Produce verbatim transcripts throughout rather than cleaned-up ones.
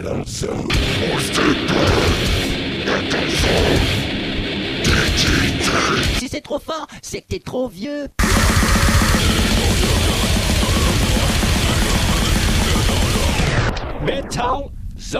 Si c'est trop fort, c'est que t'es trop vieux. Metal Zone.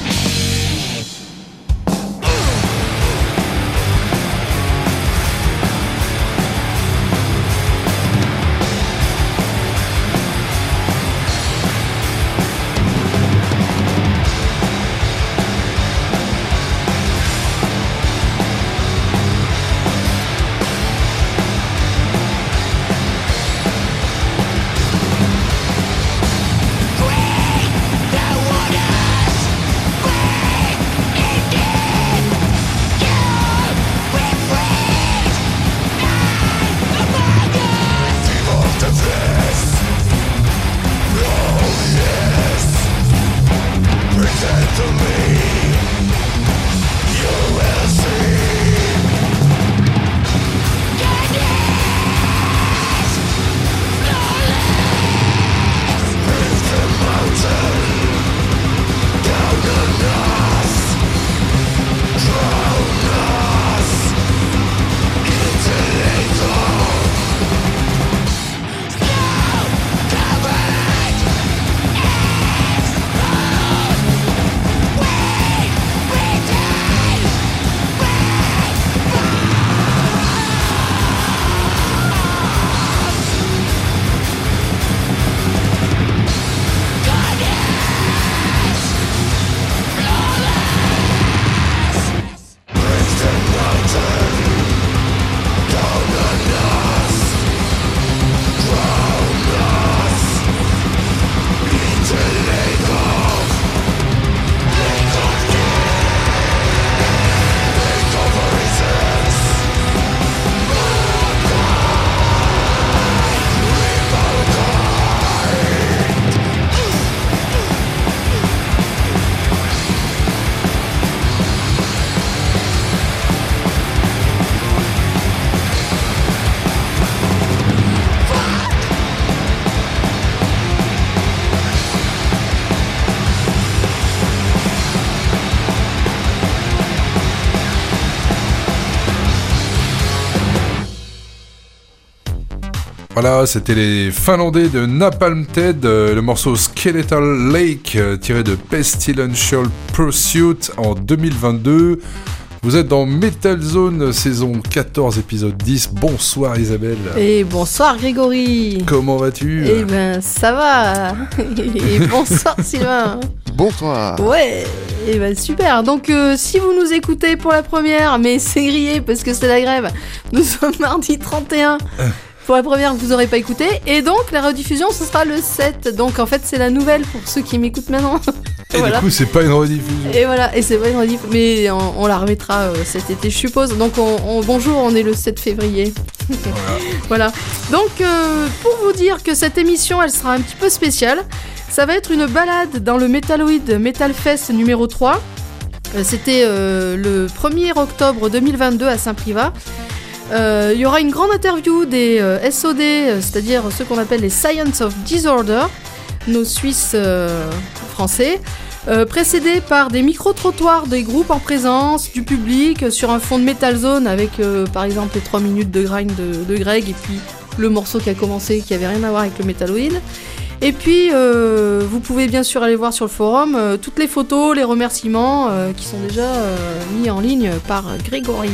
Voilà, c'était les Finlandais de Napalm Ted, euh, le morceau Skeletal Lake, euh, tiré de Pestilential Pursuit en deux mille vingt-deux. Vous êtes dans Metal Zone, saison quatorze, épisode dix. Bonsoir Isabelle. Et bonsoir Grégory. Comment vas-tu ? Eh ben, ça va. Et bonsoir Sylvain. Bonsoir. Ouais, et ben super. Donc euh, si vous nous écoutez pour la première, mais c'est grillé parce que c'est la grève, nous sommes mardi trente et un. Pour la première que vous n'aurez pas écouté. Et donc la rediffusion ce sera le sept. Donc en fait c'est la nouvelle pour ceux qui m'écoutent maintenant. Et voilà. Du coup c'est pas une rediffusion. Et voilà, et c'est pas une rediffusion. Mais on, on la remettra euh, cet été je suppose. Donc on, on, bonjour, on est le sept février. Voilà. Voilà. Donc euh, pour vous dire que cette émission elle sera un petit peu spéciale. Ça va être une balade dans le Metalloid Metal Fest numéro trois. Euh, c'était euh, le premier octobre deux mille vingt-deux à Saint-Privat. Il euh, y aura une grande interview des euh, S O D, euh, c'est-à-dire ceux qu'on appelle les Science of Disorder, nos Suisses euh, français, euh, précédés par des micro-trottoirs des groupes en présence, du public, euh, sur un fond de Metal Zone avec euh, par exemple les trois minutes de grind de, de Greg et puis le morceau qui a commencé qui avait rien à voir avec le Metalloid. Et puis euh, vous pouvez bien sûr aller voir sur le forum euh, toutes les photos, les remerciements euh, qui sont déjà euh, mis en ligne par Grégory.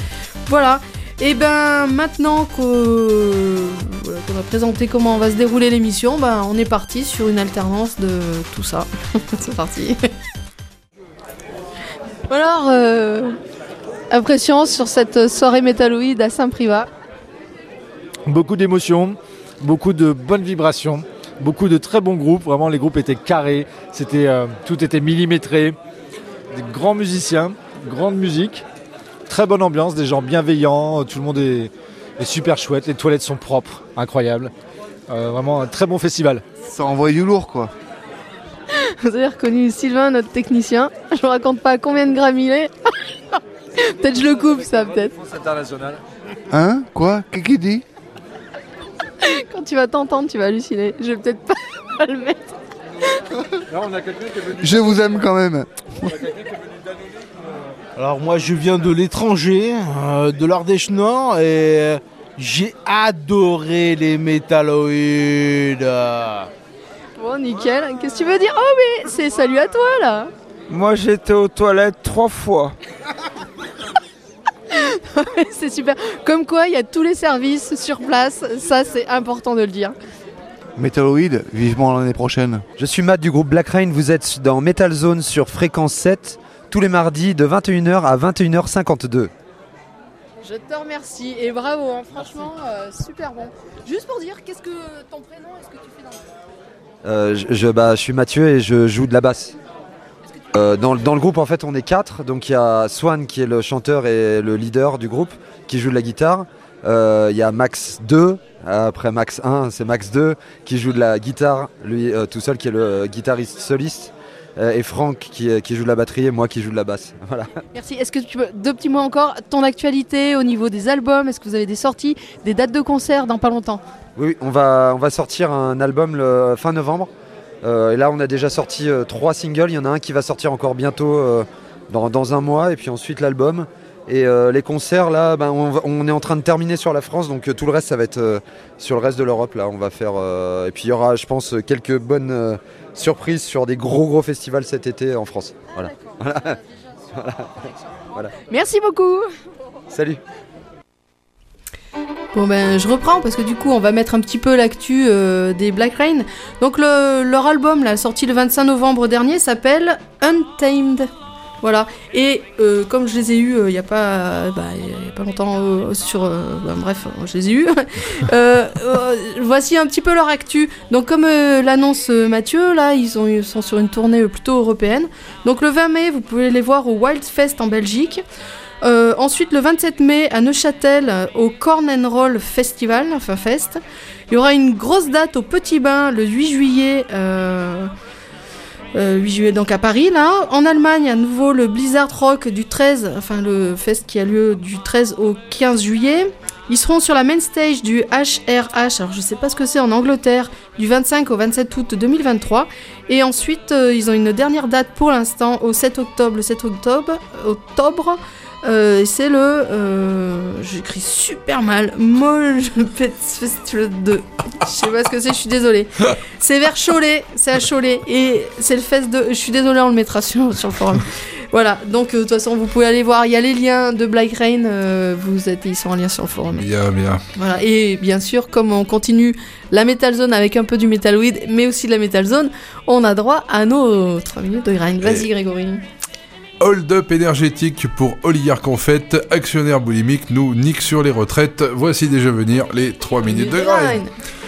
Voilà. Et ben maintenant que, voilà, qu'on a présenté comment on va se dérouler l'émission, ben on est parti sur une alternance de tout ça. C'est parti. Alors, euh, impression sur cette soirée Metalloid à Saint-Privat. Beaucoup d'émotions, beaucoup de bonnes vibrations, beaucoup de très bons groupes. Vraiment, les groupes étaient carrés, c'était, euh, tout était millimétré. Des grands musiciens, grande musique. Très bonne ambiance, des gens bienveillants, tout le monde est, est super chouette, les toilettes sont propres, incroyable. Euh, vraiment un très bon festival. Ça envoie du lourd quoi. Vous avez reconnu Sylvain, notre technicien. Je vous raconte pas combien de grammes il est. Peut-être je le coupe ça, peut-être. France internationale. Hein ? Quoi ? Qu'est-ce qu'il dit ? Quand tu vas t'entendre, tu vas halluciner. Je vais peut-être pas, pas le mettre. Là, on a quelqu'un qui est venu. Je vous aime quand même. On a quelqu'un qui est venu d'Annonay. Alors moi je viens de l'étranger, euh, de l'Ardèche Nord et j'ai adoré les métalloïdes. Bon, nickel. Qu'est-ce que tu veux dire? Oh, mais c'est salut à toi, là. Moi j'étais aux toilettes trois fois. C'est super. Comme quoi, il y a tous les services sur place. Ça, c'est important de le dire. Metalloid, vivement l'année prochaine. Je suis Matt du groupe Black Rain, vous êtes dans Metal Zone sur fréquence sept, tous les mardis de vingt et une heures à vingt et une heures cinquante-deux. Je te remercie et bravo, hein. Franchement, euh, super bon. Juste pour dire, qu'est-ce que ton prénom, est-ce que tu fais dans le... Euh, je, je, bah, je suis Mathieu et je joue de la basse. Euh, dans, dans le groupe en fait on est quatre, donc il y a Swan qui est le chanteur et le leader du groupe qui joue de la guitare. Euh, Il y a Max deux, après Max un c'est Max deux qui joue de la guitare, lui euh, tout seul qui est le euh, guitariste soliste. Euh, et Franck qui, qui joue de la batterie et moi qui joue de la basse. Voilà. Merci. Est-ce que tu peux, deux petits mots encore, ton actualité au niveau des albums, est-ce que vous avez des sorties, des dates de concert dans pas longtemps? Oui, on va, on va sortir un album le fin novembre. Euh, et là on a déjà sorti euh, trois singles, il y en a un qui va sortir encore bientôt euh, dans, dans un mois et puis ensuite l'album. Et euh, les concerts là, ben, on, va, on est en train de terminer sur la France, donc euh, tout le reste ça va être euh, sur le reste de l'Europe là. On va faire euh, et puis il y aura je pense quelques bonnes euh, surprises sur des gros gros festivals cet été en France. Voilà. Voilà. Voilà. Voilà. Merci beaucoup. Salut. Bon ben je reprends parce que du coup on va mettre un petit peu l'actu euh, des Black Rain. Donc le, leur album là, sorti le vingt-cinq novembre dernier s'appelle Untamed. Voilà, et euh, comme je les ai eus il euh, n'y a, bah, y a pas longtemps euh, sur... Euh, bah, bref, je les ai eus. euh, euh, voici un petit peu leur actu. Donc comme euh, l'annonce euh, Mathieu, là, ils, ont, ils sont sur une tournée euh, plutôt européenne. Donc le vingt mai, vous pouvez les voir au Wildfest en Belgique. Euh, ensuite, le vingt-sept mai, à Neuchâtel, au Corn and Roll Festival, enfin Fest. Il y aura une grosse date au Petit Bain le huit juillet... Euh, Euh, huit juillet donc à Paris là. En Allemagne à nouveau le Blizzard Rock du treize, enfin le fest qui a lieu du treize au quinze juillet. Ils seront sur la main stage du H R H, alors je sais pas ce que c'est en Angleterre, du vingt-cinq au vingt-sept août deux mille vingt-trois. Et ensuite euh, ils ont une dernière date pour l'instant au sept octobre, le sept octobre, octobre. Euh, c'est le... Euh, j'écris super mal. Mol... Festival de... Je sais pas ce que c'est, je suis désolée. C'est vers Cholet, c'est à Cholet. Et c'est le fest de... Je suis désolée, on le mettra sur, sur le forum. Voilà, donc de euh, toute façon, vous pouvez aller voir. Il y a les liens de Black Rain. Euh, vous êtes, ils sont en lien sur le forum. Bien, bien. Voilà, et bien sûr, comme on continue la Metal Zone avec un peu du Metalloid, mais aussi de la Metal Zone, on a droit à nos trois minutes de grind. Vas-y, et... Grégory. Hold-up énergétique pour Oligarque en fête, actionnaire boulimique, nous nique sur les retraites. Voici déjà venir les trois minutes de grind.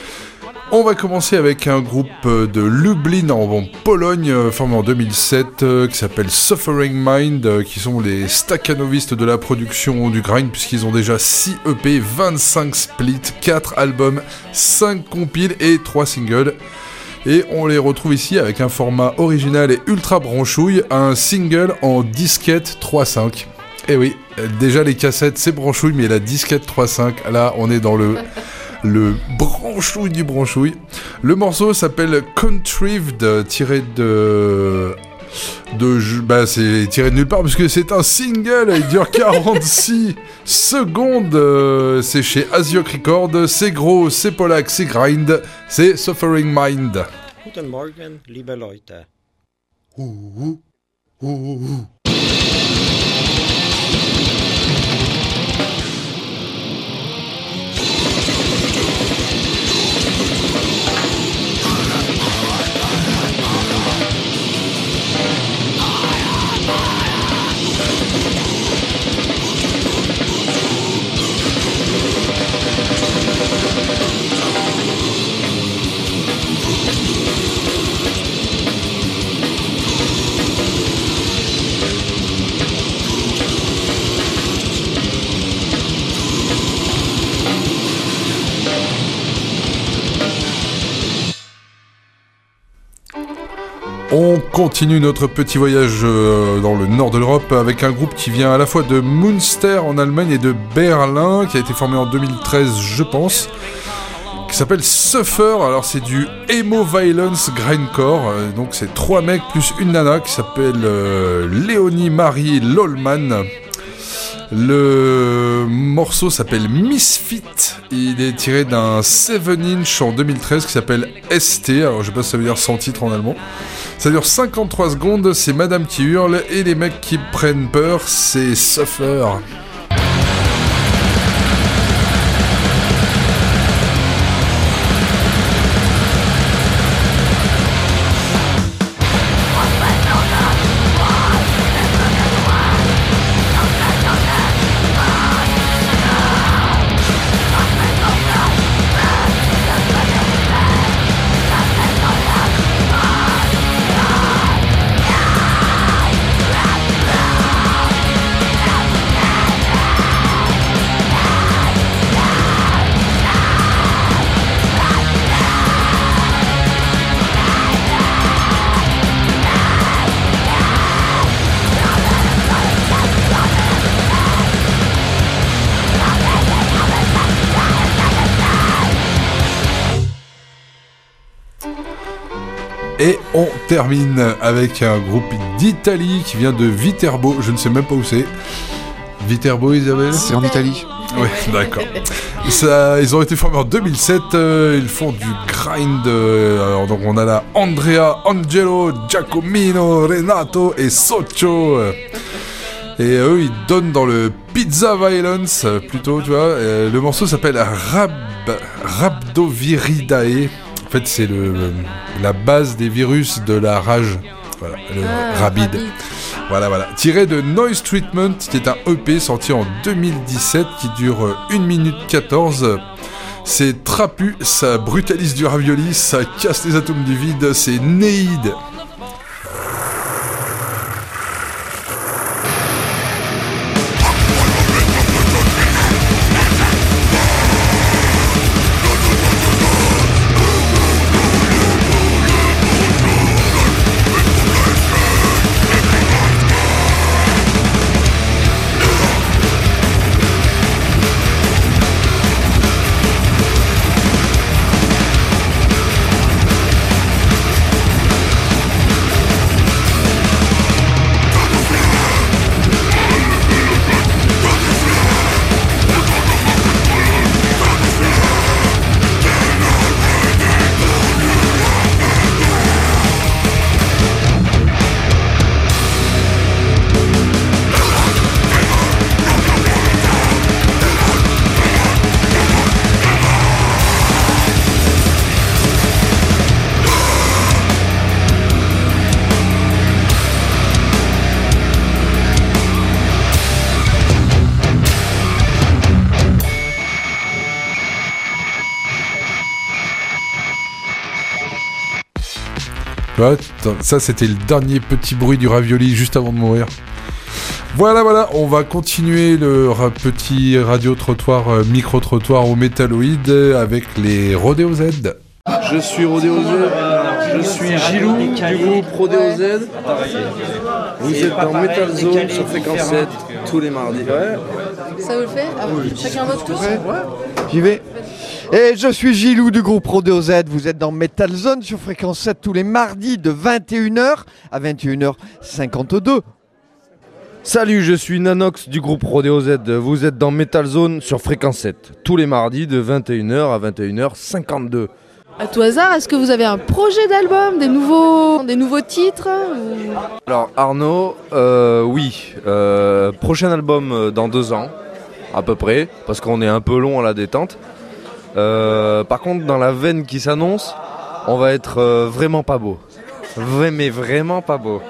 On va commencer avec un groupe de Lublin en Pologne, formé en deux mille sept, qui s'appelle Suffering Mind, qui sont les staccanovistes de la production du grind, puisqu'ils ont déjà six E P, vingt-cinq splits, quatre albums, cinq compiles et trois singles. Et on les retrouve ici avec un format original et ultra branchouille, un single en disquette trois cinq. Et oui, déjà les cassettes c'est branchouille, mais la disquette trois cinq, là on est dans le, le branchouille du branchouille. Le morceau s'appelle Contrived, tiré de... de bah c'est tiré de nulle part parce que c'est un single, il dure quarante-six secondes, euh, c'est chez Asiok Records, c'est gros, c'est polac, c'est grind, c'est Suffering Mind. Guten Morgen, liebe Leute. Ouh, ouh, ouh, ouh. On continue notre petit voyage euh, dans le nord de l'Europe avec un groupe qui vient à la fois de Münster en Allemagne et de Berlin, qui a été formé en deux mille treize je pense, qui s'appelle Suffer. Alors c'est du emo violence grindcore, euh, donc c'est trois mecs plus une nana qui s'appelle euh, Léonie Marie Lollman. Le morceau s'appelle Misfit. Il est tiré d'un sept inch en deux mille treize qui s'appelle S T. Alors je sais pas si ça veut dire sans titre en allemand. Ça dure cinquante-trois secondes, c'est Madame qui hurle et les mecs qui prennent peur, c'est Suffer. Et on termine avec un groupe d'Italie qui vient de Viterbo. Je ne sais même pas où c'est. Viterbo, Isabelle ? C'est en Italie. Oui, d'accord. Ça, ils ont été formés en deux mille sept. Euh, ils font du grind. Euh, alors, donc, on a là Andrea, Angelo, Giacomino, Renato et Socio. Et eux, ils donnent dans le Pizza Violence, plutôt, tu vois. Euh, le morceau s'appelle Rab... Rhabdoviridae. En fait, c'est le, la base des virus de la rage. Voilà, le Ah, rabid. rabid. Voilà, voilà. Tiré de Noise Treatment, qui est un E P sorti en deux mille dix-sept, qui dure une minute quatorze. C'est trapu, ça brutalise du ravioli, ça casse les atomes du vide, c'est Néide. Ouais, ça c'était le dernier petit bruit du ravioli juste avant de mourir. Voilà, voilà, on va continuer le ra- petit radio-trottoir, euh, micro-trottoir au Métalloïd avec les Rodeo Z. Je suis Rodeo Z, je suis Gilou du groupe Rodeo Z. Vous êtes dans Metal Zone sur Fréquence sept tous les mardis. Ouais. Ça vous le fait ah, chacun votre tour. J'y vais. Et je suis Gilou du groupe Rodeo Z. Vous êtes dans Metal Zone sur Fréquence sept tous les mardis de vingt et une heures à vingt et une heures cinquante-deux. Salut, je suis Nanox du groupe Rodeo Z. Vous êtes dans Metal Zone sur Fréquence sept tous les mardis de vingt et une heures à vingt et une heures cinquante-deux. À tout hasard, est-ce que vous avez un projet d'album, des nouveaux, des nouveaux titres ou... Alors Arnaud, euh, oui, euh, prochain album euh, dans deux ans, à peu près, parce qu'on est un peu long à la détente. Euh, par contre, dans la veine qui s'annonce, on va être euh, vraiment pas beau. Vrai, mais vraiment pas beau.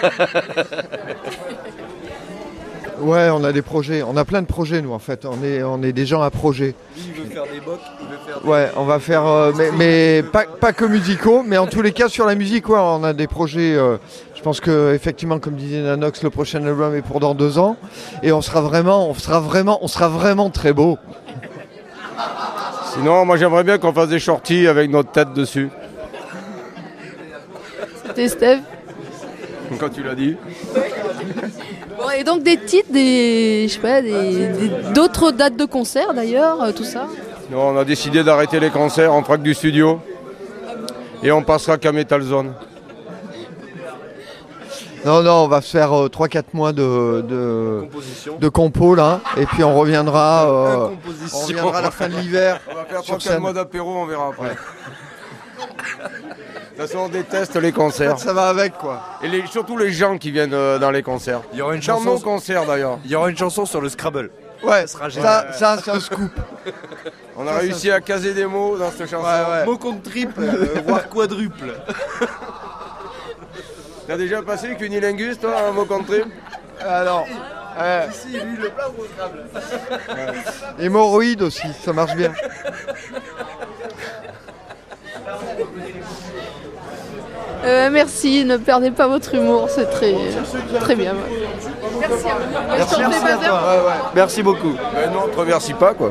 Ouais, on a des projets, on a plein de projets nous en fait, on est, on est des gens à projet. Lui, il veut faire des bocs, il veut faire des... Ouais, on va faire, euh, mais, mais pas, pas que musicaux, mais en tous les cas sur la musique, ouais, on a des projets, euh, je pense que effectivement, comme disait Nanox, le prochain album est pour dans deux ans, et on sera vraiment, on sera vraiment, on sera vraiment très beau. Sinon, moi j'aimerais bien qu'on fasse des shorties avec notre tête dessus. C'était Steve. Quand tu l'as dit. Bon, et donc des titres, des, je sais pas, des, des- d'autres dates de concert d'ailleurs, euh, tout ça. Non, on a décidé d'arrêter les concerts, on fera que du studio. Et on passera qu'à Metal Zone. Non, non, on va faire euh, trois quatre mois de, de, de compo là, et puis on reviendra, euh, on reviendra à la fin de l'hiver. On va faire sur trois quatre scène. mois d'apéro, on verra après. De toute façon, on déteste les En concerts. fait, ça va avec quoi. Et les- surtout les gens qui viennent euh, dans les concerts. Il y aura une Dans chanson. nos concerts d'ailleurs. Il y aura une chanson sur le Scrabble. Ouais, sera ça, ça c'est un scoop. On a réussi à caser des mots dans cette chanson. Ouais, ouais. Mot contre triple, euh, voire quadruple. T'as déjà passé avec unilingus toi, un mot contre triple? Alors, euh, Si, lui, le plat ou le Scrabble. hémorroïdes aussi, ça marche bien. Euh, merci, ne perdez pas votre humour, c'est très, très bien. ouais. Merci à vous. Merci, Je t'en merci fais à pas toi. Ouais, ouais. Merci beaucoup. Ben non, on te remercie pas quoi.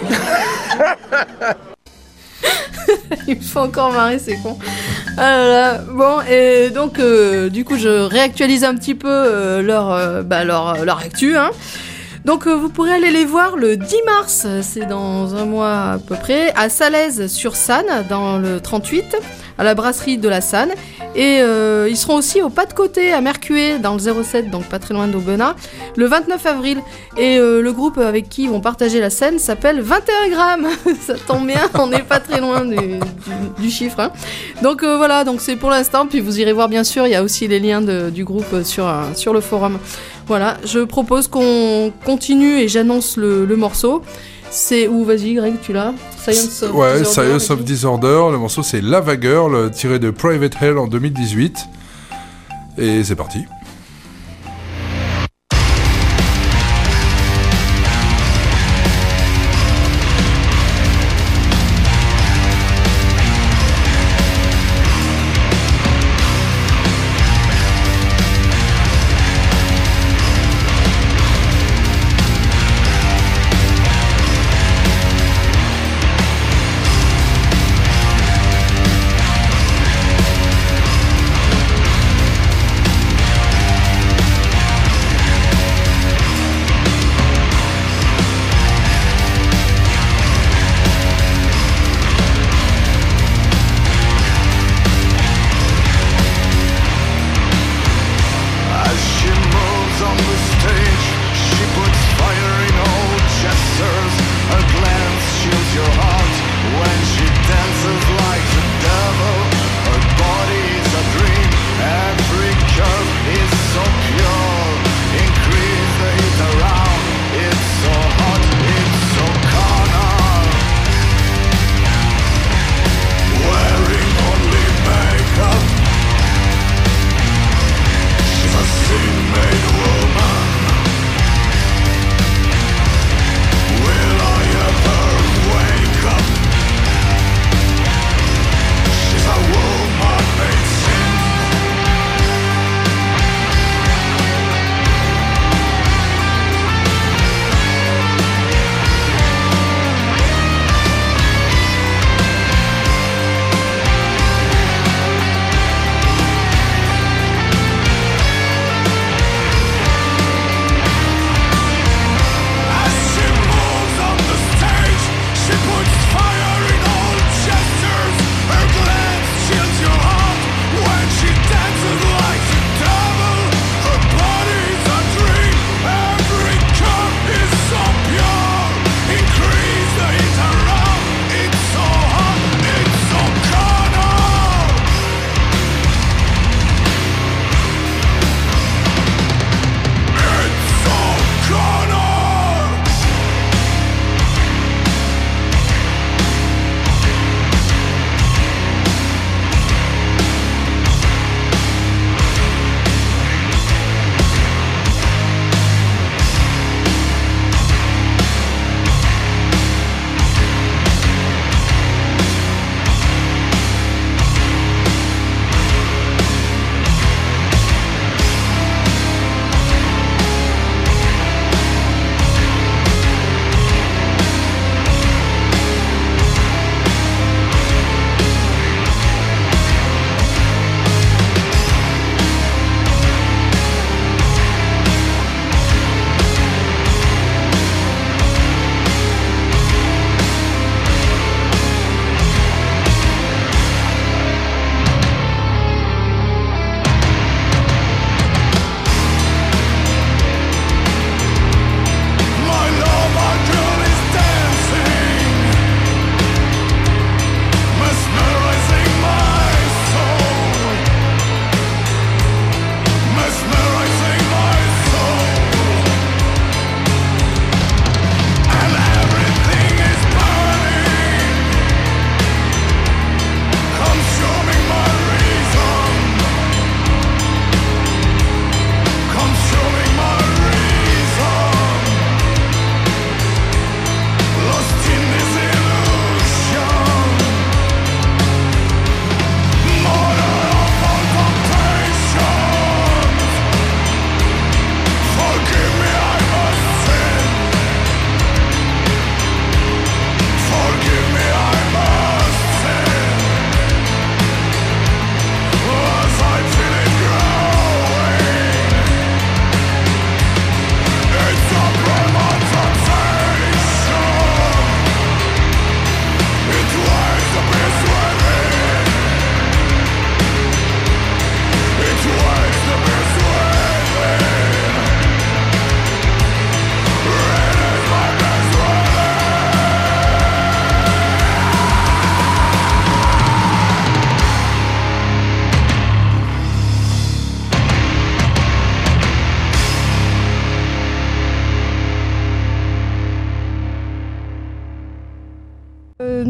Il me faut encore marrer, c'est con. Ah là là. Bon, et donc, euh, du coup, je réactualise un petit peu euh, leur, euh, bah, leur, leur actu. Hein. Donc, euh, vous pourrez aller les voir le dix mars, c'est dans un mois à peu près, à Salaise-sur-Sanne, dans le trente-huit, à la brasserie de la Sanne. Et euh, ils seront aussi au Pas de Côté, à Mercué, dans le zéro sept, donc pas très loin d'Aubenas, le vingt-neuf avril. Et euh, le groupe avec qui ils vont partager la scène s'appelle vingt et un grammes. Ça tombe bien, on n'est pas très loin du, du, du chiffre. Hein. Donc euh, voilà, donc c'est pour l'instant. Puis vous irez voir, bien sûr, il y a aussi les liens de, du groupe sur, euh, sur le forum. Voilà, je propose qu'on continue et j'annonce le, le morceau. C'est où, vas-y Greg, tu l'as? Science of Ouais, Disorder, Science of Disorder. Le morceau c'est Lava Girl, tiré de Private Hell en deux mille dix-huit. Et c'est parti. Thank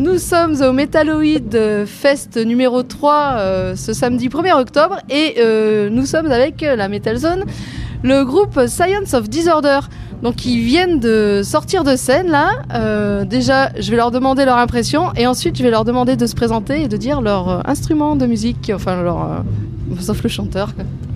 nous sommes au Metalloid Fest numéro trois euh, ce samedi premier octobre et euh, nous sommes avec la Metal Zone, le groupe Science of Disorder. Donc ils viennent de sortir de scène là. Euh, déjà, je vais leur demander leur impression et ensuite je vais leur demander de se présenter et de dire leur euh, instrument de musique, enfin leur, euh, sauf le chanteur.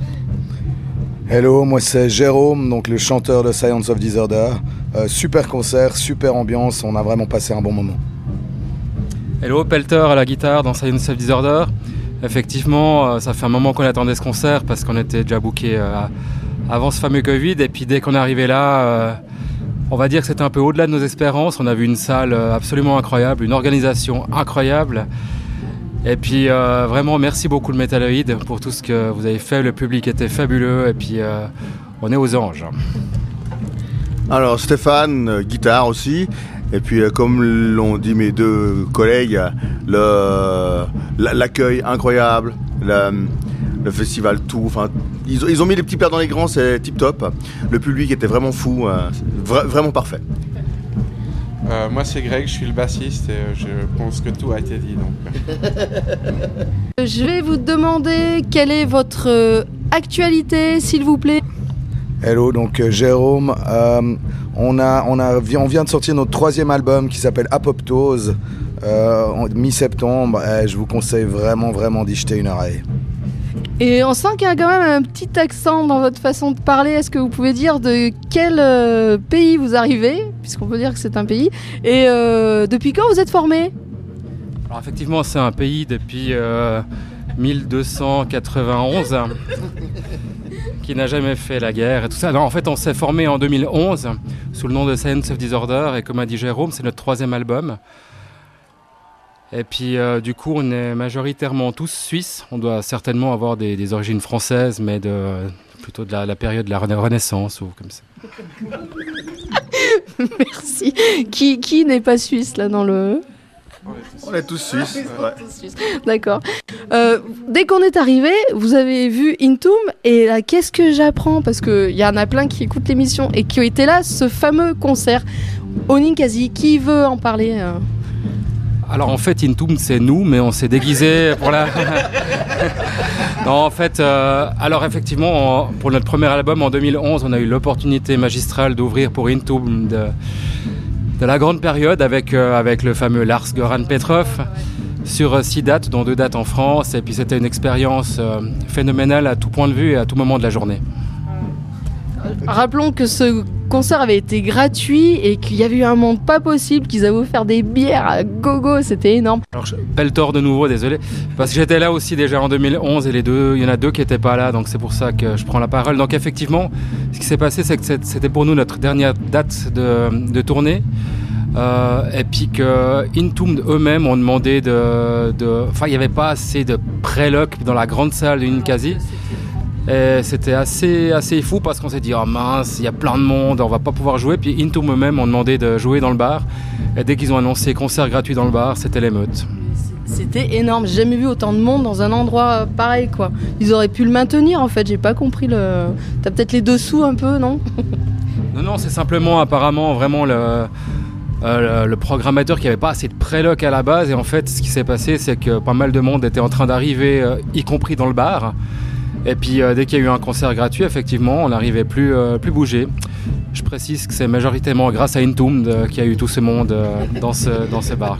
Hello, moi c'est Jérôme, donc le chanteur de Science of Disorder. Euh, super concert, super ambiance, on a vraiment passé un bon moment. Hello, Pelter à la guitare dans Science of Disorder. Effectivement, euh, ça fait un moment qu'on attendait ce concert parce qu'on était déjà booké euh, avant ce fameux Covid, et puis dès qu'on est arrivé là, euh, on va dire que c'était un peu au-delà de nos espérances. On a vu une salle absolument incroyable, une organisation incroyable, et puis euh, vraiment merci beaucoup le Metalloid pour tout ce que vous avez fait. Le public était fabuleux, et puis euh, on est aux anges. Alors Stéphane, euh, guitare aussi, et puis euh, comme l'ont dit mes deux collègues, le, l'accueil incroyable, la, le festival tout, enfin ils, ils ont mis les petits pères dans les grands, c'est tip top. Le public était vraiment fou, euh, vra- vraiment parfait. Euh, moi c'est Greg, je suis le bassiste et je pense que tout a été dit. Donc. Je vais vous demander quelle est votre euh, actualité, s'il vous plaît. Hello, donc euh, Jérôme, euh, on, a, on, a, on vient de sortir notre troisième album qui s'appelle Apoptose euh, en mi-septembre. Et je vous conseille vraiment, vraiment d'y jeter une oreille. Et on sent qu'il y a quand même un petit accent dans votre façon de parler. Est-ce que vous pouvez dire de quel euh, pays vous arrivez, puisqu'on peut dire que c'est un pays, et euh, depuis quand vous êtes formé ? Alors effectivement, c'est un pays depuis euh, mille deux cent quatre-vingt-onze qui n'a jamais fait la guerre et tout ça. Non, en fait, on s'est formé en deux mille onze sous le nom de Science of Disorder, et comme a dit Jérôme, c'est notre troisième album. Et puis euh, du coup on est majoritairement tous suisses. On doit certainement avoir des, des origines françaises, mais de, plutôt de la, la période de la Renaissance ou comme ça. Merci. Qui, qui n'est pas suisse là dans le... On est tous suisses. Ouais. D'accord. Euh, dès qu'on est arrivé, vous avez vu Intoom, et là qu'est-ce que j'apprends, parce qu'il y en a plein qui écoutent l'émission et qui ont été là, ce fameux concert au Ninkasi. Qui veut en parler euh Alors en fait, Intoom c'est nous, mais on s'est déguisé pour la... non, en fait, euh, alors effectivement, en, pour notre premier album en deux mille onze, on a eu l'opportunité magistrale d'ouvrir pour Intoom de, de la grande période avec, euh, avec le fameux Lars Göran Petrov sur euh, six dates, dont deux dates en France, et puis c'était une expérience euh, phénoménale à tout point de vue et à tout moment de la journée. Rappelons que ce concert avait été gratuit et qu'il y avait eu un monde pas possible, qu'ils avaient offert des bières à gogo, c'était énorme. Alors, je Peltor de nouveau, désolé, parce que j'étais là aussi déjà en deux mille onze et les deux, il y en a deux qui n'étaient pas là, donc c'est pour ça que je prends la parole. Donc effectivement, ce qui s'est passé, c'est que c'était pour nous notre dernière date de, de tournée. Euh, et puis que Intoom eux-mêmes ont demandé de... de enfin, il n'y avait pas assez de pré-loc dans la grande salle de Ninkasi. Et c'était assez, assez fou parce qu'on s'est dit « Oh mince, il y a plein de monde, on va pas pouvoir jouer ». Puis Intoom eux-mêmes ont demandé de jouer dans le bar. Et dès qu'ils ont annoncé concert gratuit dans le bar, c'était l'émeute. C'était énorme, j'ai jamais vu autant de monde dans un endroit pareil, quoi. Ils auraient pu le maintenir en fait, j'ai pas compris le... T'as peut-être les dessous un peu, non ? Non, non, c'est simplement apparemment vraiment le... Euh, le, le programmateur qui n'avait pas assez de préloc à la base, et en fait ce qui s'est passé c'est que pas mal de monde était en train d'arriver, euh, y compris dans le bar, et puis euh, dès qu'il y a eu un concert gratuit, effectivement on n'arrivait plus, euh, plus bouger. Je précise que c'est majoritairement grâce à Intoom euh, qu'il y a eu tout ce monde euh, dans, ce, dans ces bars.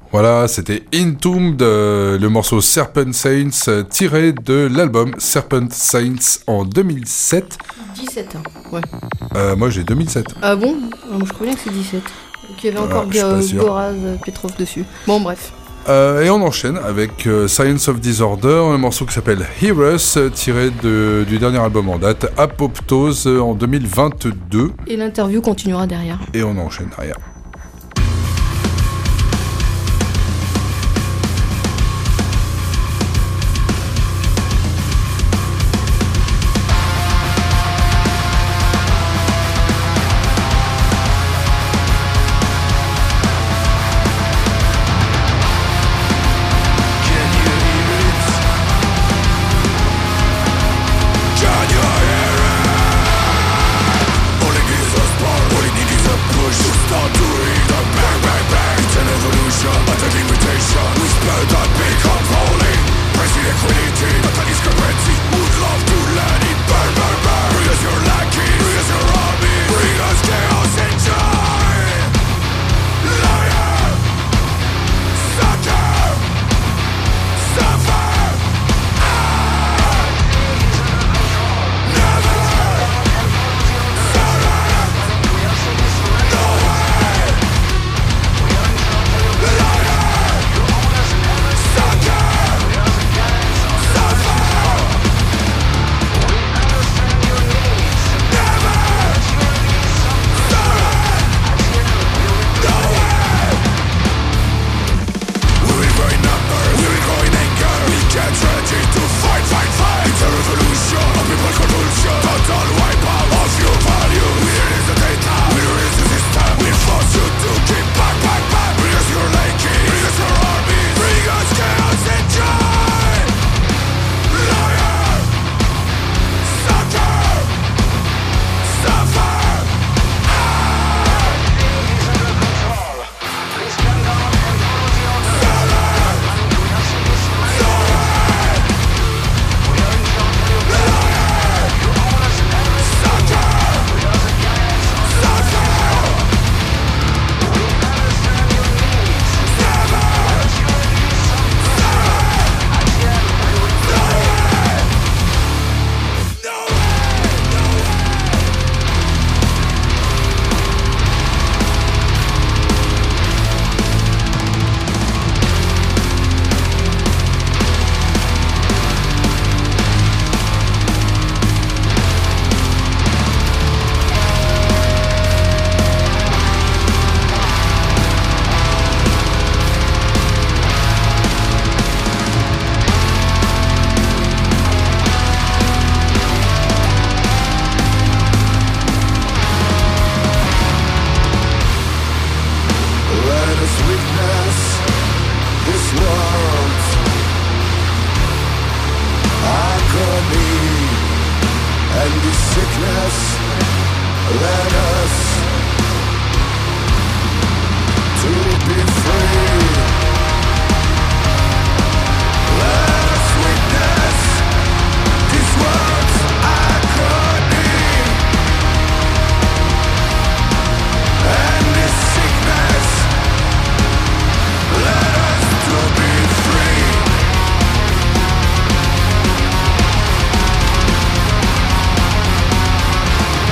Voilà, c'était Entombed, euh, le morceau Serpent Saints, euh, tiré de l'album Serpent Saints en deux mille sept. dix-sept, hein. Ouais. Euh, moi j'ai deux mille sept. Ah bon? Ah, moi je crois bien que c'est dix-sept. Qu'il y avait Voilà, encore je suis pas Ga- sûr. Goraz euh, Petrov dessus. Bon, bref. Euh, et on enchaîne avec euh, Science of Disorder, un morceau qui s'appelle Heroes, euh, tiré de, du dernier album en date, Apoptose, euh, en deux mille vingt-deux. Et l'interview continuera derrière. Et on enchaîne derrière.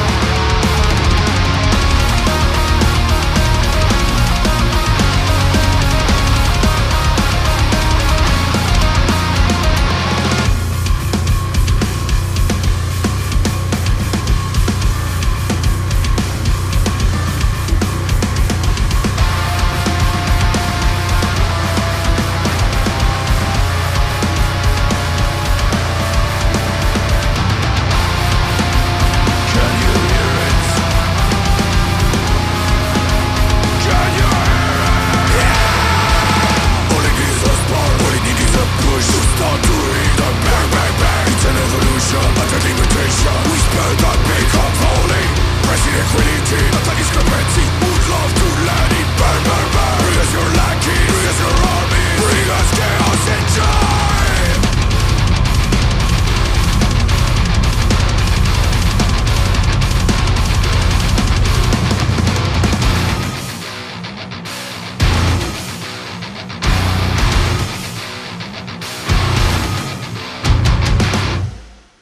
We'll be right back.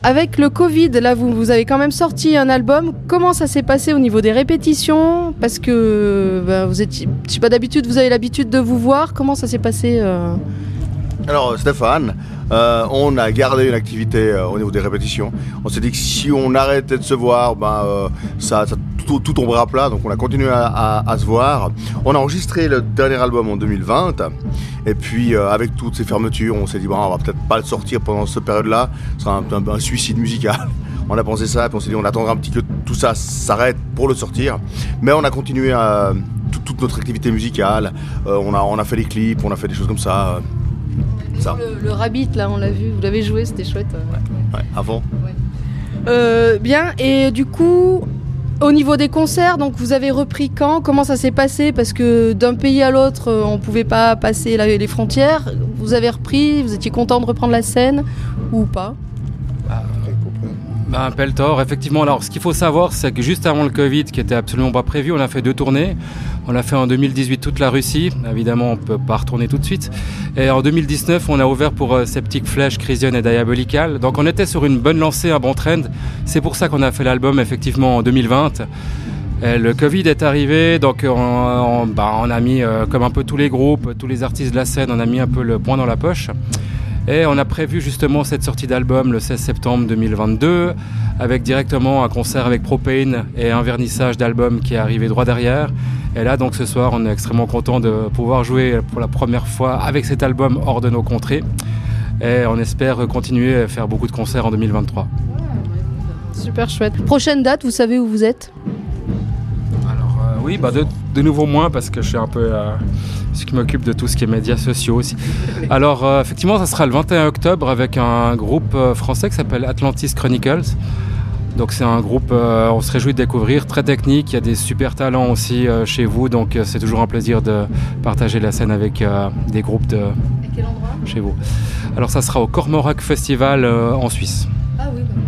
avec le Covid, là vous, vous avez quand même sorti un album. Comment ça s'est passé au niveau des répétitions? Parce que ben, vous étiez, je sais pas, d'habitude vous avez l'habitude de vous voir. Comment ça s'est passé euh... Alors Stéphane, euh, on a gardé une activité euh, au niveau des répétitions. On s'est dit que si on arrêtait de se voir, ben, euh, ça, ça tout, tout tomberait à plat. Donc on a continué à, à, à se voir. On a enregistré le dernier album en deux mille vingt. Et puis euh, avec toutes ces fermetures, on s'est dit bon, on va peut-être pas le sortir pendant cette période-là. Ce sera un, un, un suicide musical. On a pensé ça, puis on s'est dit on attendra un petit peu que tout ça s'arrête pour le sortir. Mais on a continué à, tout, toute notre activité musicale. Euh, on, a, on a fait des clips, on a fait des choses comme ça. Ça. Le, le Rabbit, là, on l'a vu, vous l'avez joué, c'était chouette. Ouais, ouais, avant. Ouais. Euh, bien, et du coup, au niveau des concerts, donc vous avez repris quand? Comment ça s'est passé? Parce que d'un pays à l'autre, on ne pouvait pas passer la, les frontières. Vous avez repris, vous étiez content de reprendre la scène ou pas? Ben, Peltor, effectivement. Alors, ce qu'il faut savoir, c'est que juste avant le Covid, qui était absolument pas prévu, on a fait deux tournées. On a fait en deux mille dix-huit toute la Russie. Évidemment, on peut pas retourner tout de suite. Et en deux mille dix-neuf, on a ouvert pour euh, Septic Flesh, Chrysion et Diabolical. Donc, on était sur une bonne lancée, un bon trend. C'est pour ça qu'on a fait l'album, effectivement, en deux mille vingt. Et le Covid est arrivé, donc on, on, ben, on a mis, euh, comme un peu tous les groupes, tous les artistes de la scène, on a mis un peu le poing dans la poche. Et on a prévu justement cette sortie d'album le seize septembre deux mille vingt-deux, avec directement un concert avec Propane et un vernissage d'album qui est arrivé droit derrière. Et là, donc ce soir, on est extrêmement content de pouvoir jouer pour la première fois avec cet album hors de nos contrées. Et on espère continuer à faire beaucoup de concerts en deux mille vingt-trois. Super chouette. Prochaine date, vous savez où vous êtes? Alors euh, oui, bah de, de nouveau moins parce que je suis un peu... Euh, ce qui m'occupe de tout ce qui est médias sociaux aussi. Alors euh, effectivement, ça sera le vingt et un octobre avec un groupe euh, français qui s'appelle Atlantis Chronicles. Donc c'est un groupe, euh, on se réjouit de découvrir, très technique, il y a des super talents aussi euh, chez vous, donc euh, c'est toujours un plaisir de partager la scène avec euh, des groupes de quel endroit chez vous. Alors ça sera au Cormorac Festival euh, en Suisse. Ah oui, bah,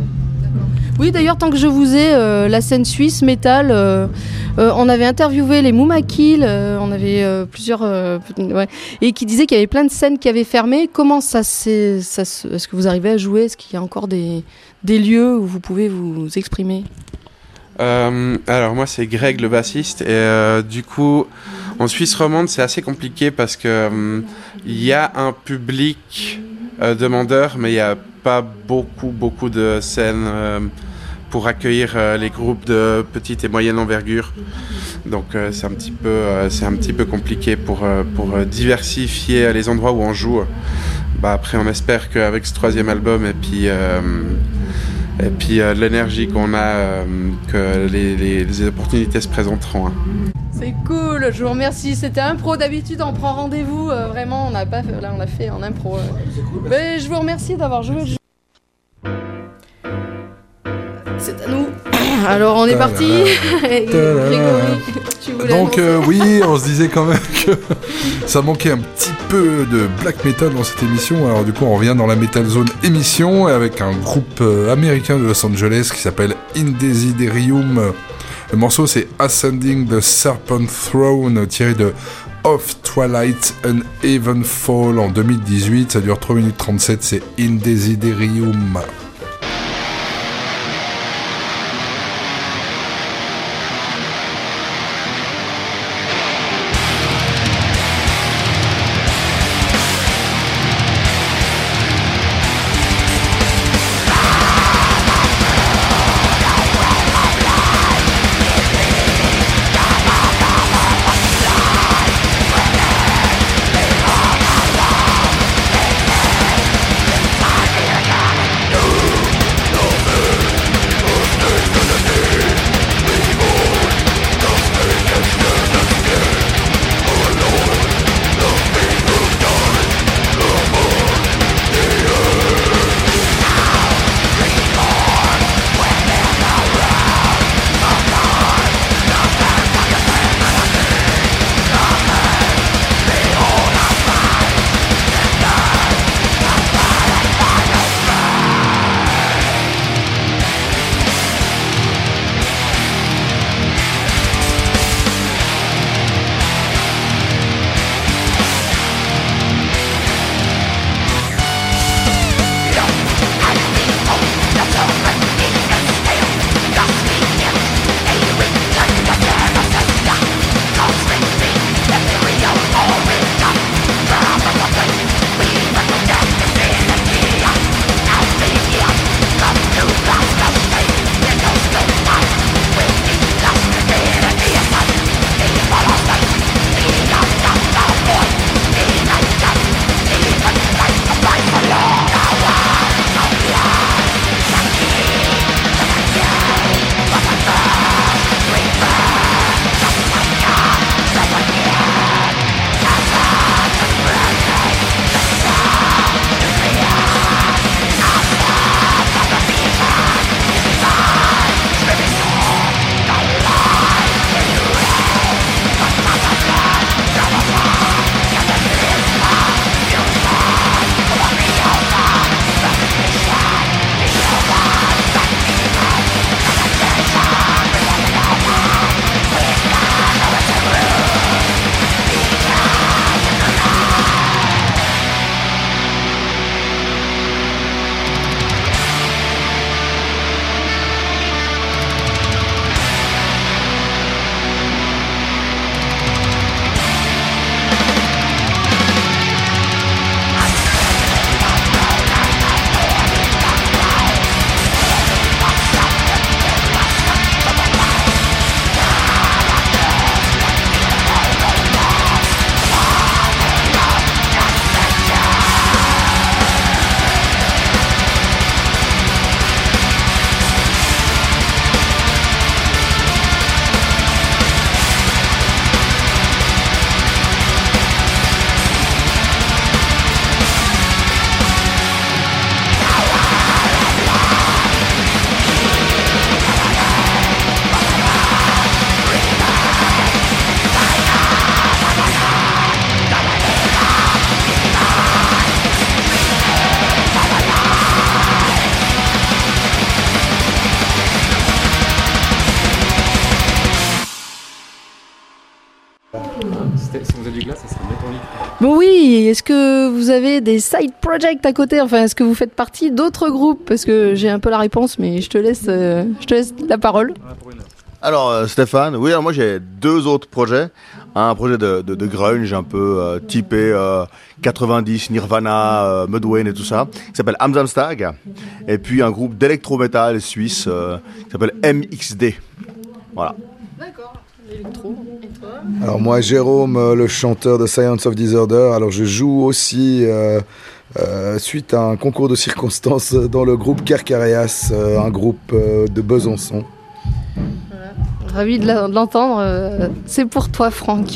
oui, d'ailleurs, tant que je vous ai, euh, la scène suisse, métal, euh, euh, on avait interviewé les Moumakil, euh, on avait euh, plusieurs... Euh, ouais, et qui disaient qu'il y avait plein de scènes qui avaient fermé. Comment ça s'est... Ça, est-ce que vous arrivez à jouer? Est-ce qu'il y a encore des, des lieux où vous pouvez vous exprimer? euh, Alors, moi, c'est Greg, le bassiste. Et euh, du coup, en Suisse romande, c'est assez compliqué parce qu'il euh, y a un public euh, demandeur, mais il y a pas beaucoup, beaucoup de scènes euh, pour accueillir euh, les groupes de petite et moyenne envergure. Donc euh, c'est un petit peu, euh, c'est un petit peu compliqué pour, euh, pour euh, diversifier les endroits où on joue. Bah, après, on espère qu'avec ce troisième album et puis, euh, et puis euh, l'énergie qu'on a, euh, que les, les, les opportunités se présenteront. Hein. C'est cool, je vous remercie. C'était impro, d'habitude on prend rendez-vous, euh, vraiment on n'a pas fait, là on l'a fait en impro. Euh. Cool, mais je vous remercie d'avoir joué. C'est à nous. Alors on est parti. Grégory, tu voulais Donc euh, oui, on se disait quand même que ça manquait un petit peu de black metal dans cette émission. Alors du coup on revient dans la Metal Zone émission avec un groupe euh, américain de Los Angeles qui s'appelle Indesiderium. Le morceau c'est Ascending the Serpent Throne, tiré de Of Twilight and Evenfall en deux mille dix-huit. Ça dure trois minutes trente-sept, c'est Indesiderium. No! si on faisait du glace, ça serait métallurgique. Bon oui, est-ce que vous avez des side projects à côté? Enfin, est-ce que vous faites partie d'autres groupes? Parce que j'ai un peu la réponse, mais je te laisse, euh, je te laisse la parole. Alors euh, Stéphane, oui, alors moi j'ai deux autres projets. Un projet de, de, de grunge un peu euh, typé euh, quatre-vingt-dix, Nirvana, euh, Mudvayne et tout ça, qui s'appelle Amsamstag. Et puis un groupe d'électro-metal suisse euh, qui s'appelle M X D. Voilà. D'accord, l'électro. Et toi? Alors moi, Jérôme, euh, le chanteur de Science of Disorder, alors je joue aussi euh, euh, suite à un concours de circonstances dans le groupe Carcarias, euh, un groupe euh, de Besançon. Ravi de la- de l'entendre. euh, C'est pour toi, Franck.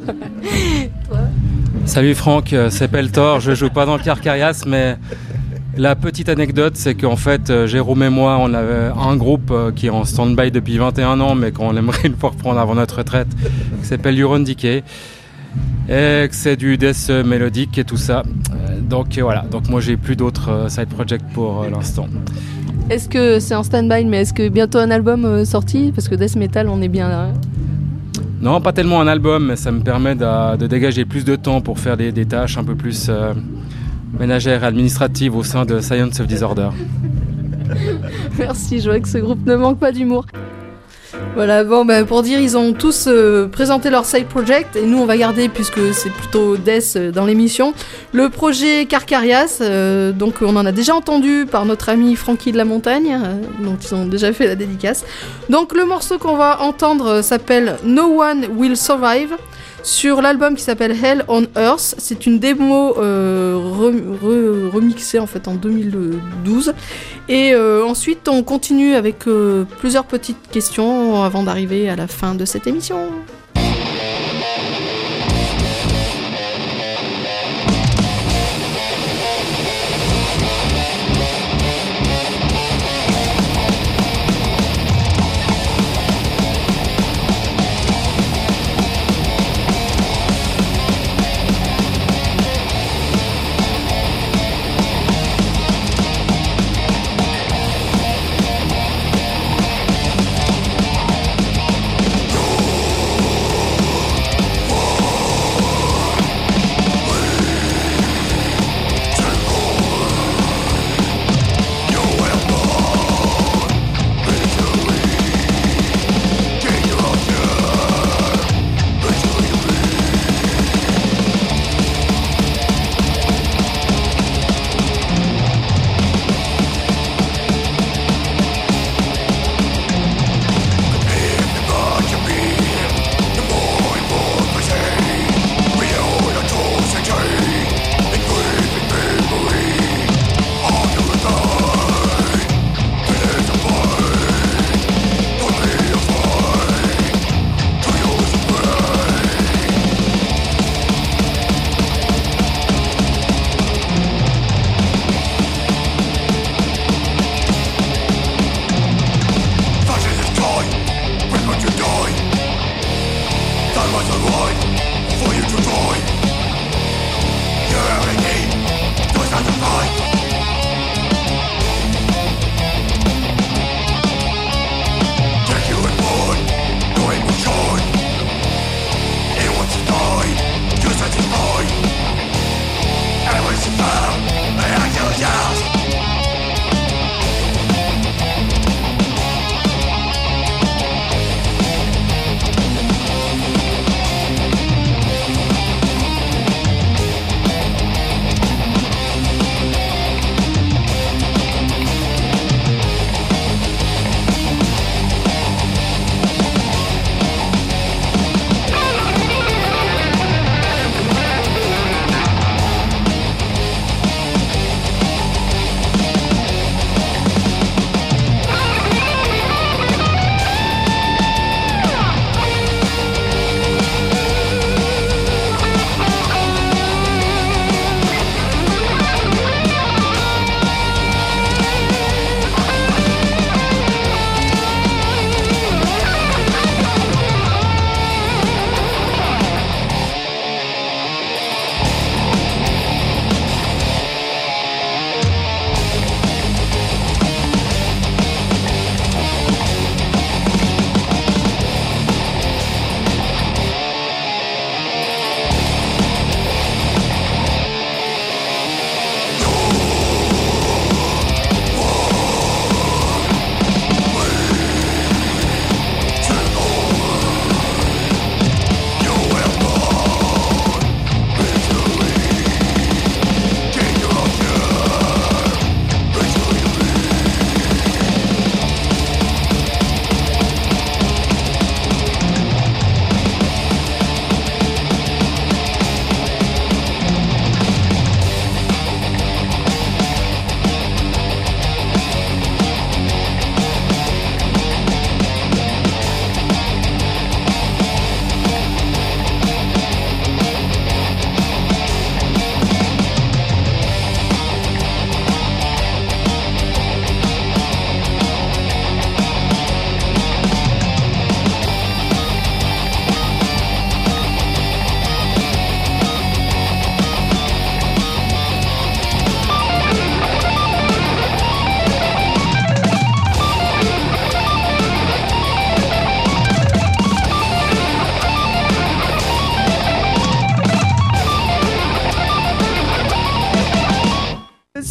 Salut Franck, euh, c'est Peltor, je joue pas dans le Carcarias, mais la petite anecdote, c'est qu'en fait, euh, Jérôme et moi, on avait un groupe euh, qui est en stand-by depuis vingt et un ans, mais qu'on aimerait une fois reprendre avant notre retraite, qui s'appelle Euron Decay, et que c'est du death mélodique et tout ça. Euh, donc euh, voilà, donc moi j'ai plus d'autres euh, side projects pour euh, l'instant. Est-ce que c'est en stand-by, mais est-ce que bientôt un album euh, sorti? Parce que death metal, on est bien là. Non, pas tellement un album, mais ça me permet de, de dégager plus de temps pour faire des, des tâches un peu plus euh, ménagères et administratives au sein de Science of Disorder. Merci, je vois que ce groupe ne manque pas d'humour. Voilà, bon, bah, pour dire, ils ont tous euh, présenté leur side project et nous on va garder, puisque c'est plutôt death euh, dans l'émission, le projet Carcarias. Euh, donc on en a déjà entendu par notre ami Francky de la Montagne, euh, dont ils ont déjà fait la dédicace. Donc le morceau qu'on va entendre euh, s'appelle No One Will Survive, sur l'album qui s'appelle Hell on Earth. C'est une démo euh, re- re- remixée en fait en deux mille douze. Et euh, ensuite on continue avec euh, plusieurs petites questions avant d'arriver à la fin de cette émission. No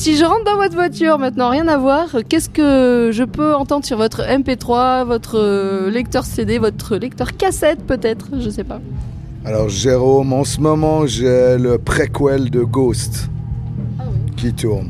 si je rentre dans votre voiture maintenant, rien à voir, qu'est-ce que je peux entendre sur votre M P trois, votre euh, lecteur C D, votre lecteur cassette peut-être, je sais pas. Alors Jérôme, en ce moment j'ai le préquel de Ghost ah oui. qui tourne.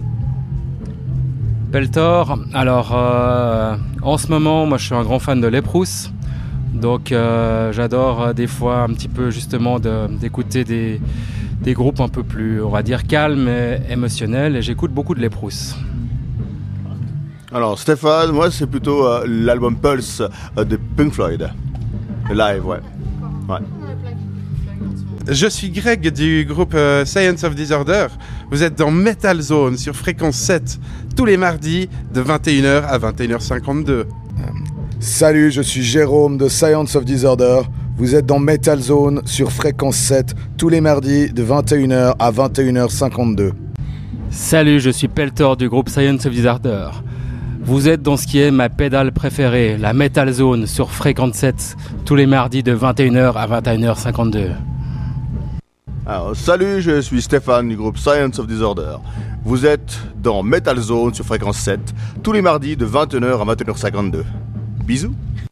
Peltor, alors euh, en ce moment moi je suis un grand fan de Léprouse, donc euh, j'adore euh, des fois un petit peu justement de, d'écouter des, des groupes un peu plus on va dire calmes et émotionnels et j'écoute beaucoup de Léprouse. Alors Stéphane, moi c'est plutôt euh, l'album Pulse euh, de Pink Floyd, le live, ouais. ouais. Je suis Greg du groupe euh, Science of Disorder. Vous êtes dans Metal Zone sur fréquence sept tous les mardis de vingt et une heures à vingt et une heures cinquante-deux. Salut, je suis Jérôme de Science of Disorder. Vous êtes dans Metal Zone sur fréquence sept tous les mardis de vingt et une heures à vingt et une heures cinquante-deux. Salut, je suis Peltor du groupe Science of Disorder. Vous êtes dans ce qui est ma pédale préférée, la Metal Zone sur fréquence sept tous les mardis de vingt et une heures à vingt et une heures cinquante-deux. Alors, salut, je suis Stéphane du groupe Science of Disorder. Vous êtes dans Metal Zone sur fréquence sept, tous les mardis de vingt et une heures à vingt et une heures cinquante-deux. Bisous.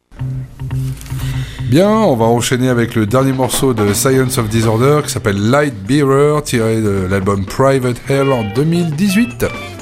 Bien, on va enchaîner avec le dernier morceau de Science of Disorder qui s'appelle Light Bearer, tiré de l'album Private Hell en deux mille dix-huit.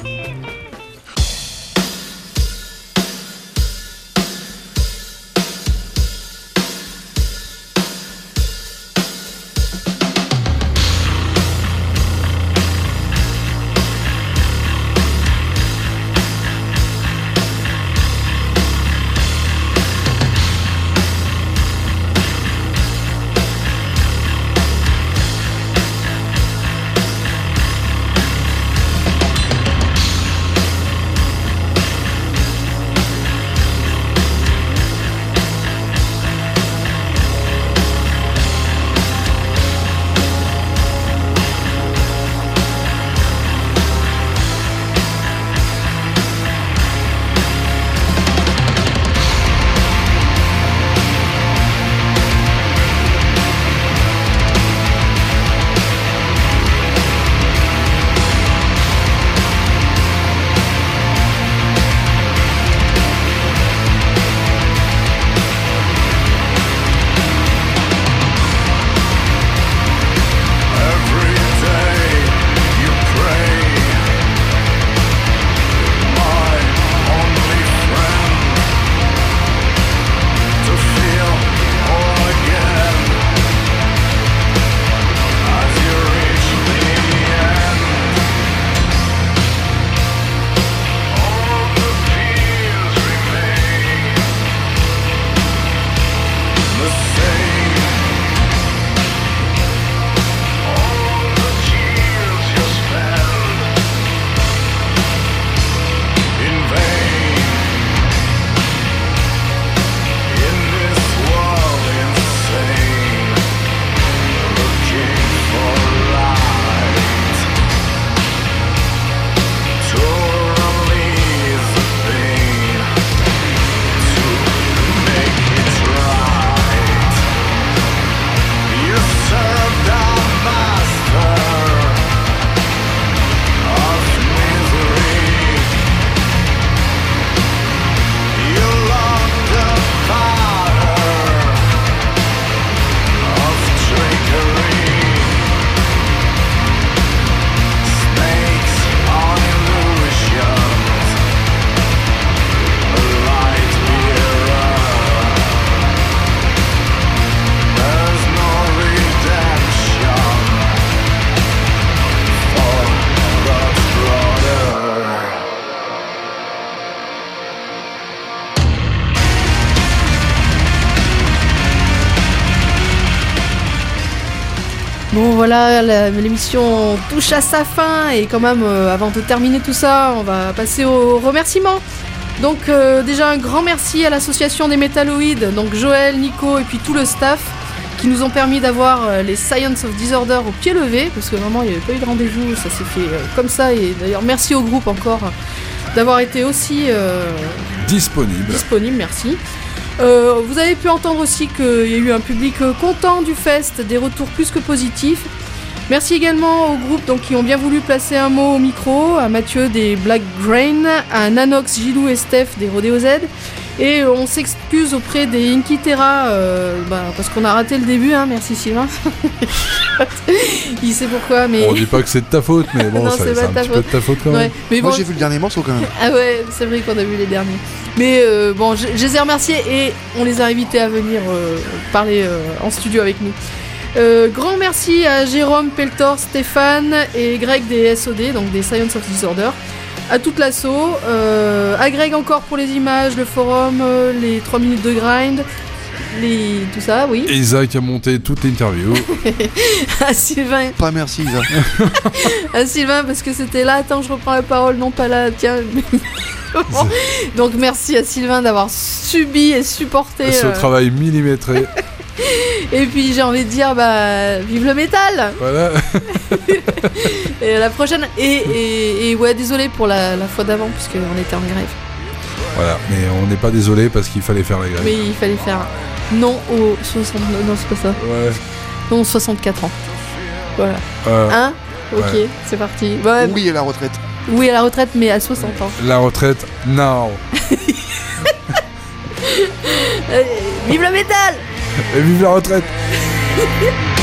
Bon voilà, la, l'émission touche à sa fin et quand même euh, avant de terminer tout ça, on va passer aux remerciements. Donc euh, déjà un grand merci à l'association des métalloïdes, donc Joël, Nico et puis tout le staff qui nous ont permis d'avoir euh, les Science of Disorder au pied levé, parce que vraiment il n'y avait pas eu de rendez-vous, ça s'est fait euh, comme ça, et d'ailleurs merci au groupe encore d'avoir été aussi euh, disponible. disponible, merci. Euh, vous avez pu entendre aussi qu'il y a eu un public content du fest, des retours plus que positifs. Merci également aux groupes donc, qui ont bien voulu placer un mot au micro, à Mathieu des Black Grain, à Nanox, Gilou et Steph des Rodeo Z. Et on s'excuse auprès des Inky Terra euh, bah, parce qu'on a raté le début, hein, merci Sylvain. Il sait pourquoi, mais. On dit pas que c'est de ta faute, mais bon, non, ça, c'est, c'est un ta petit faute. peu de ta faute quand même. Ouais, mais Moi bon... j'ai vu le dernier morceau quand même. Ah ouais, c'est vrai qu'on a vu les derniers. Mais euh, bon, je, je les ai remerciés et on les a invités à venir euh, parler euh, en studio avec nous. Euh, grand merci à Jérôme, Peltor, Stéphane et Greg des S O D, donc des Science of Disorder. À toute l'asso, euh, à Greg encore pour les images, le forum, euh, les trois minutes de grind, les... tout ça, oui. Et Isaac a monté toute l'interview. À Sylvain. Pas merci Isaac. À Sylvain parce que c'était là, attends je reprends la parole, non pas là, tiens. Bon. Donc merci à Sylvain d'avoir subi et supporté Ce euh... travail millimétré. Et puis j'ai envie de dire bah vive le métal. Voilà. Et à la prochaine. Et, et, et ouais désolé pour la, la fois d'avant puisque on était en grève. Voilà, mais on n'est pas désolé parce qu'il fallait faire la grève. Mais il fallait faire non aux soixante... Non c'est pas ça. Ouais. Non aux soixante-quatre ans. Voilà. Euh, Hein Ok, ouais. c'est parti. Ouais, oui à la retraite. Oui à la retraite mais à soixante ans. La retraite, now. euh, vive le métal. Et vive la retraite.